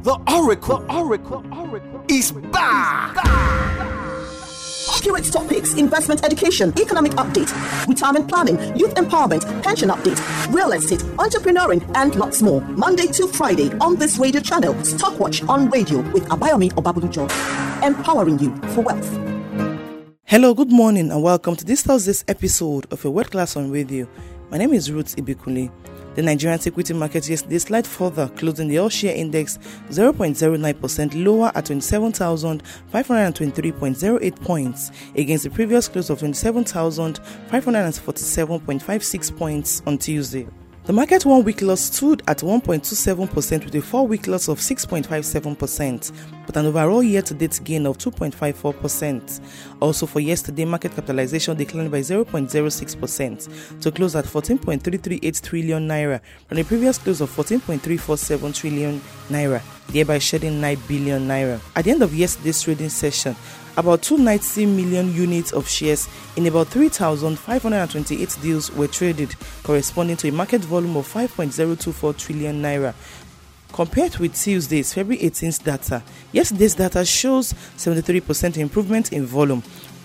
The Oracle is back. Accurate topics, investment education, economic update, retirement planning, youth empowerment, pension update, real estate, entrepreneuring, and lots more. Monday to Friday on this radio channel, Stockwatch on radio with Abayomi Obabudujo, empowering you for wealth. Hello, good morning, and welcome to this Thursday's episode of A World Class on Radio. My name is Ruth Ibikuli. The Nigerian equity market yesterday slid further, closing the all-share index 0.09% lower at 27,523.08 points against the previous close of 27,547.56 points on Tuesday. The market 1-week loss stood at 1.27% with a 4-week loss of 6.57%, but an overall year-to-date gain of 2.54%. Also for yesterday, market capitalization declined by 0.06% to close at 14.338 trillion naira from the previous close of 14.347 trillion naira, thereby shedding 9 billion naira. At the end of yesterday's trading session, about 290 million units of shares in about 3,528 deals were traded, corresponding to a market volume of 5.024 trillion naira. Compared with Tuesday's February 18th data, yesterday's data shows 73% improvement in volume,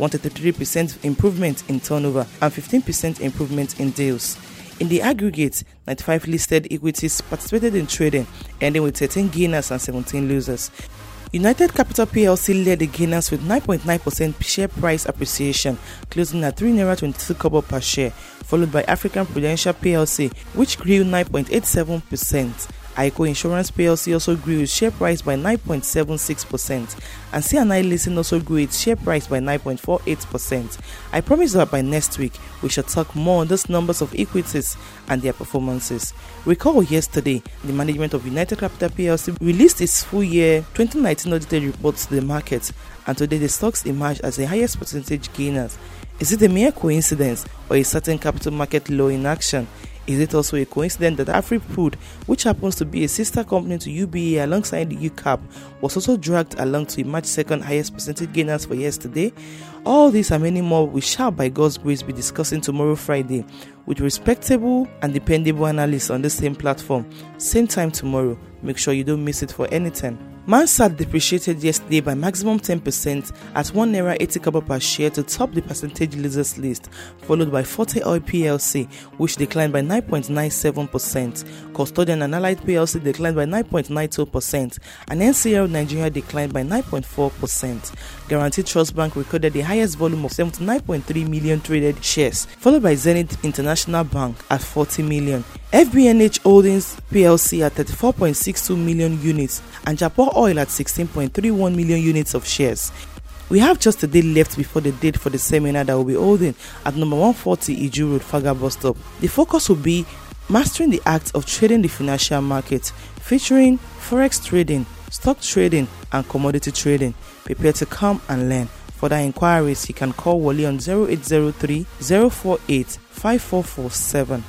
133% improvement in turnover, and 15% improvement in deals. In the aggregate, 95 listed equities participated in trading, ending with 13 gainers and 17 losers. United Capital PLC led the gainers with 9.9% share price appreciation, closing at 3 naira 22 kobo per share, followed by African Prudential PLC, which grew 9.87%. Aiko Insurance PLC also grew its share price by 9.76%, and C&I Leasing also grew its share price by 9.48%. I promise that by next week, we shall talk more on those numbers of equities and their performances. Recall yesterday, the management of United Capital PLC released its full year 2019 audited report to the market, and today the stocks emerged as the highest percentage gainers. Is it a mere coincidence or a certain capital market law in action? Is it also a coincidence that AfriFood, which happens to be a sister company to UBA alongside the UCAP, was also dragged along to emerge second highest percentage gainers for yesterday? All these and many more we shall by God's grace be discussing tomorrow Friday with respectable and dependable analysts on the same platform, same time tomorrow. Make sure you don't miss it for anything. Mansard depreciated yesterday by maximum 10% at 1 naira 80 kobo per share to top the percentage losers list, followed by Forte Oil PLC, which declined by 9.97%. Custodian and Allied PLC declined by 9.92%, and NCL Nigeria declined by 9.4%. Guaranty Trust Bank recorded the highest volume of 79.3 million traded shares, followed by Zenith International Bank at 40 million. FBNH Holdings PLC at 34.62 million units, and Japan Oil at 16.31 million units of shares. We have just a day left before the date for the seminar that will be holding at number 140 Iju Road, Faga Bus Stop. The focus will be mastering the act of trading the financial market, featuring forex trading, stock trading, and commodity trading. Prepare to come and learn. For further inquiries, you can call Wally on 0803 048 5447.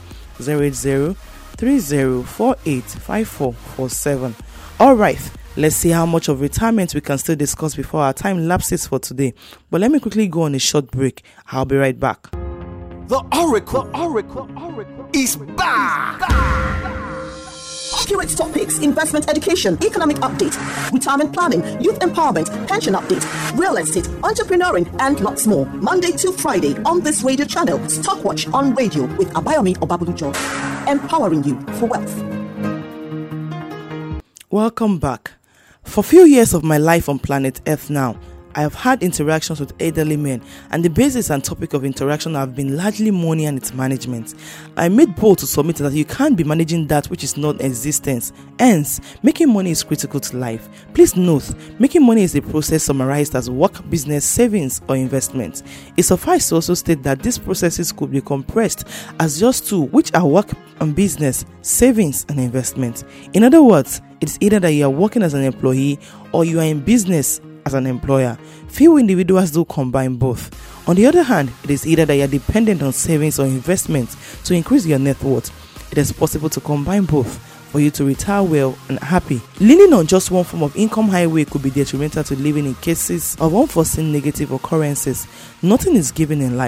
08030485447. Alright, let's see how much of retirement we can still discuss before our time lapses for today. But let me quickly go on a short break. I'll be right back. The Oracle is back. Accurate topics, investment education, economic update, retirement planning, youth empowerment, pension update, real estate, entrepreneuring, and lots more. Monday to Friday on this radio channel, Stockwatch on radio with Abayomi Obabudujo, empowering you for wealth. Welcome back. For few years of my life on planet Earth now, I have had interactions with elderly men, and the basis and topic of interaction have been largely money and its management. I made bold to submit that you can't be managing that which is non-existence. Hence, making money is critical to life. Please note, making money is a process summarized as work, business, savings, or investment. It suffices to also state that these processes could be compressed as just two, which are work and business, savings, and investment. In other words, it's either that you are working as an employee or you are in business as an employer. Few individuals do combine both. On the other hand, it is either that you are dependent on savings or investments to increase your net worth. It is possible to combine both for you to retire well and happy. Leaning on just one form of income highway could be detrimental to living in cases of unforeseen negative occurrences. Nothing is given in life.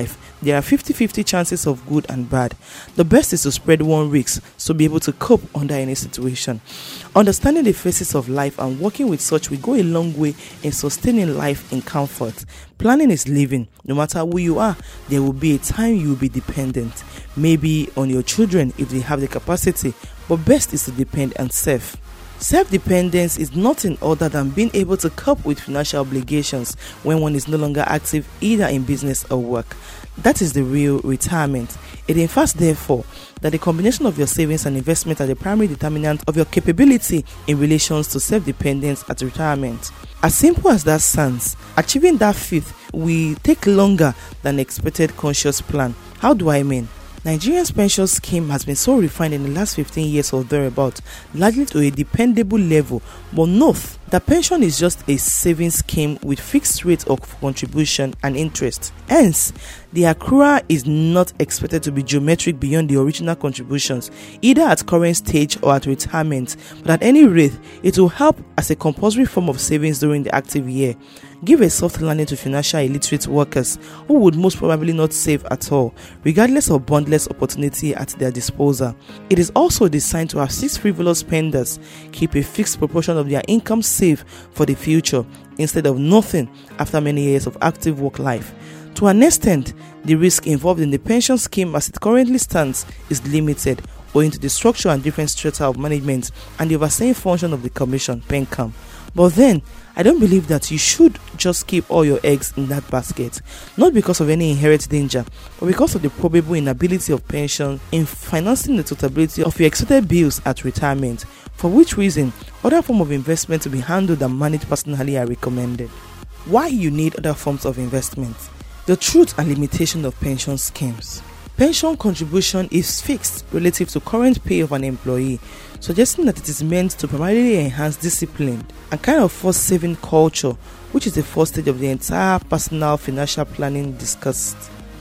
there are 50-50 chances of good and bad. The best is to spread one risk to be able to cope under any situation. Understanding the phases of life and working with such will go a long way in sustaining life in comfort. Planning is living. No matter who you are, there will be a time you will be dependent. Maybe on your children if they have the capacity, but best is to depend on self. Self-dependence is nothing other than being able to cope with financial obligations when one is no longer active either in business or work. That is the real retirement. It infers, therefore, that the combination of your savings and investment are the primary determinant of your capability in relations to self-dependence at retirement. As simple as that sounds, achieving that feat will take longer than expected conscious plan. How do I mean? Nigeria's pension scheme has been so refined in the last 15 years or thereabout, largely to a dependable level. But note that pension is just a savings scheme with fixed rate of contribution and interest. Hence, the accrual is not expected to be geometric beyond the original contributions, either at current stage or at retirement. But at any rate, it will help as a compulsory form of savings during the active year. Give a soft landing to financial illiterate workers who would most probably not save at all, regardless of boundless opportunity at their disposal. It is also designed to assist frivolous spenders keep a fixed proportion of their income safe for the future instead of nothing after many years of active work life. To an extent, the risk involved in the pension scheme as it currently stands is limited, owing to the structure and different strata of management and the overseeing function of the Commission, PENCAM. But then, I don't believe that you should just keep all your eggs in that basket, not because of any inherent danger, but because of the probable inability of pension in financing the totality of your expected bills at retirement, for which reason other forms of investment to be handled and managed personally are recommended. Why you need other forms of investment? The truth and limitation of pension schemes. Pension contribution is fixed relative to current pay of an employee, suggesting that it is meant to primarily enhance discipline and kind of force saving culture, which is the first stage of the entire personal financial planning discussed.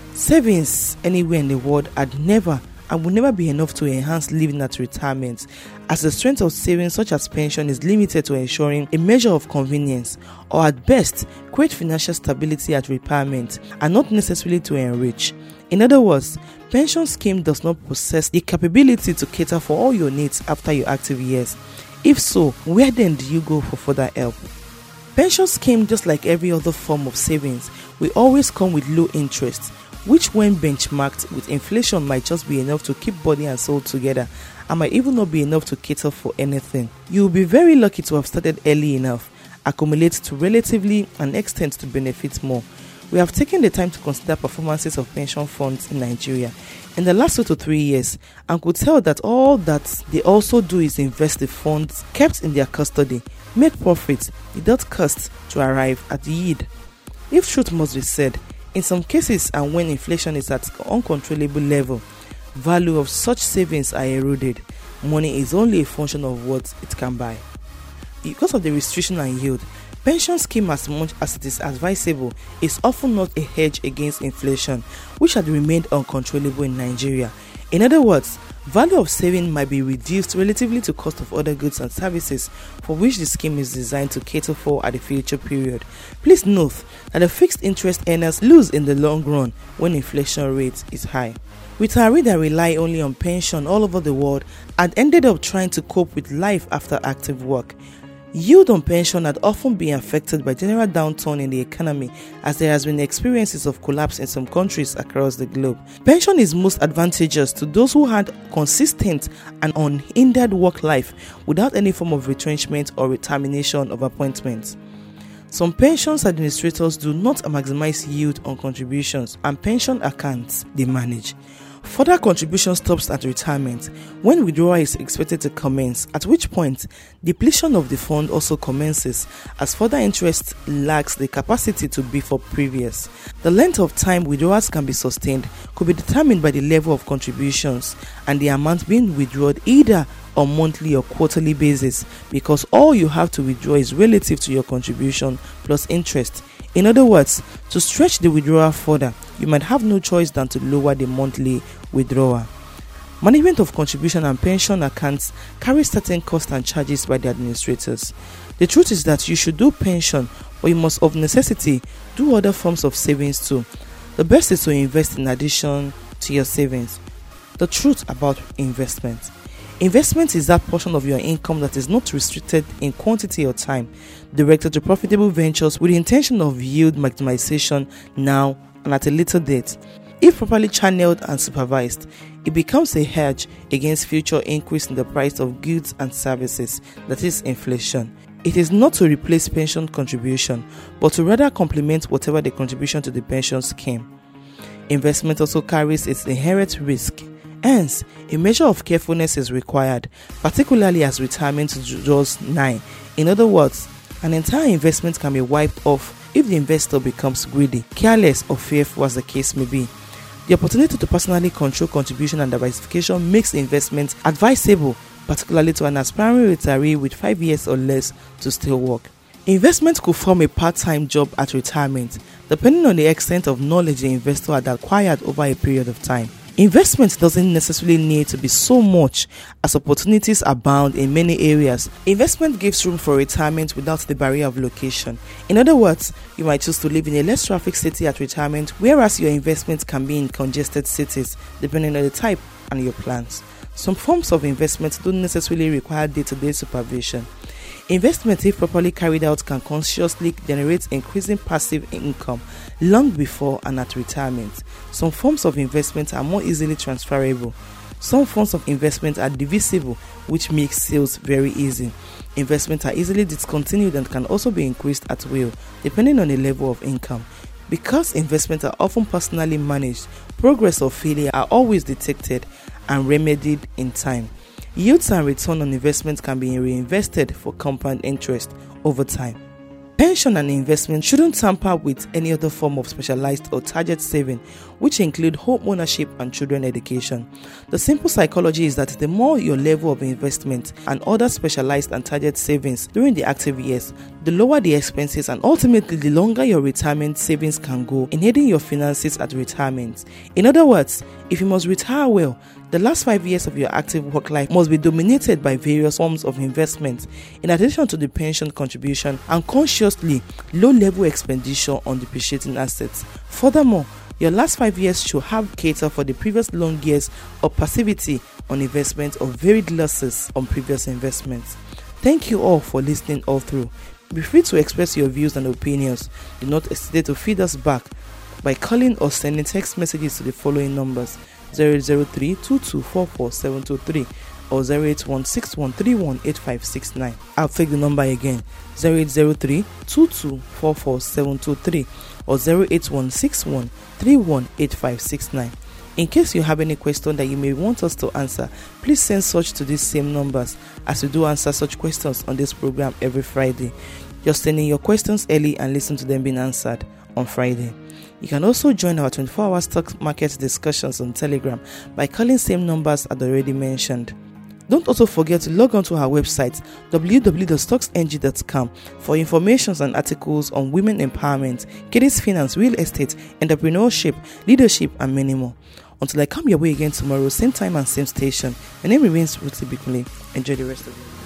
Savings anywhere in the world had never and will never be enough to enhance living at retirement, as the strength of savings such as pension is limited to ensuring a measure of convenience or at best create financial stability at retirement and not necessarily to enrich. In other words, pension scheme does not possess the capability to cater for all your needs after your active years. If so, where then do you go for further help? Pension scheme, just like every other form of savings, will always come with low interest, which when benchmarked with inflation might just be enough to keep body and soul together and might even not be enough to cater for anything. You will be very lucky to have started early enough, accumulate to relatively an extent to benefit more. We have taken the time to consider performances of pension funds in Nigeria in the last 2 to 3 years and could tell that all that they also do is invest the funds kept in their custody, make profits without cost to arrive at yield. If truth must be said, in some cases and when inflation is at an uncontrollable level, value of such savings are eroded. Money is only a function of what it can buy. Because of the restriction and yield, pension scheme, as much as it is advisable, is often not a hedge against inflation, which had remained uncontrollable in Nigeria. In other words, value of saving might be reduced relatively to cost of other goods and services for which the scheme is designed to cater for at a future period. Please note that the fixed interest earners lose in the long run when inflation rate is high. Retirees that rely only on pension all over the world had ended up trying to cope with life after active work. Yield on pension had often been affected by general downturn in the economy, as there has been experiences of collapse in some countries across the globe. Pension is most advantageous to those who had consistent and unhindered work life without any form of retrenchment or termination of appointments. Some pensions administrators do not maximize yield on contributions and pension accounts they manage. Further contribution stops at retirement when withdrawal is expected to commence, at which point depletion of the fund also commences as further interest lacks the capacity to be for previous. The length of time withdrawals can be sustained could be determined by the level of contributions and the amount being withdrawn either on monthly or quarterly basis, because all you have to withdraw is relative to your contribution plus interest. In other words, to stretch the withdrawal further, you might have no choice than to lower the monthly withdrawal. Management of contribution and pension accounts carries certain costs and charges by the administrators. The truth is that you should do pension, but you must of necessity do other forms of savings too. The best is to invest in addition to your savings. The truth about investment. Investment is that portion of your income that is not restricted in quantity or time, directed to profitable ventures with the intention of yield maximization now and at a later date. If properly channeled and supervised, it becomes a hedge against future increase in the price of goods and services, that is inflation. It is not to replace pension contribution, but to rather complement whatever the contribution to the pension scheme. Investment also carries its inherent risk. Hence, a measure of carefulness is required, particularly as retirement draws nigh. In other words, an entire investment can be wiped off if the investor becomes greedy, careless, or fearful as the case may be. The opportunity to personally control contribution and diversification makes investment advisable, particularly to an aspiring retiree with 5 years or less to still work. Investment could form a part-time job at retirement, depending on the extent of knowledge the investor had acquired over a period of time. Investment doesn't necessarily need to be so much, as opportunities abound in many areas. Investment gives room for retirement without the barrier of location. In other words, you might choose to live in a less traffic city at retirement, whereas your investment can be in congested cities, depending on the type and your plans. Some forms of investment don't necessarily require day-to-day supervision. Investment, if properly carried out, can consciously generate increasing passive income long before and at retirement. Some forms of investment are more easily transferable. Some forms of investment are divisible, which makes sales very easy. Investments are easily discontinued and can also be increased at will, depending on the level of income. Because investments are often personally managed, progress or failure are always detected and remedied in time. Yields and return on investment can be reinvested for compound interest over time. Pension and investment shouldn't tamper with any other form of specialized or target saving, which include home ownership and children education. The simple psychology is that the more your level of investment and other specialized and target savings during the active years, the lower the expenses and ultimately the longer your retirement savings can go in aiding your finances at retirement. In other words, if you must retire well, the last 5 years of your active work life must be dominated by various forms of investment, in addition to the pension contribution and consciously low-level expenditure on depreciating assets. Furthermore, your last 5 years should have cater for the previous long years of passivity on investment or varied losses on previous investments. Thank you all for listening all through. Be free to express your views and opinions. Do not hesitate to feed us back by calling or sending text messages to the following numbers: 08032244723 or 08161318569. I'll take the number again: 08032244723 or 08161318569. In case you have any question that you may want us to answer, please send such to these same numbers, as we do answer such questions on this program every Friday. Just send in your questions early and listen to them being answered on Friday. You can also join our 24-hour stock market discussions on Telegram by calling same numbers as already mentioned. Don't also forget to log on to our website www.stocksng.com for information and articles on women empowerment, kiddies finance, real estate, entrepreneurship, leadership, and many more. Until I come your way again tomorrow, same time and same station, my name remains Ruthie Bikunle. Enjoy the rest of the day.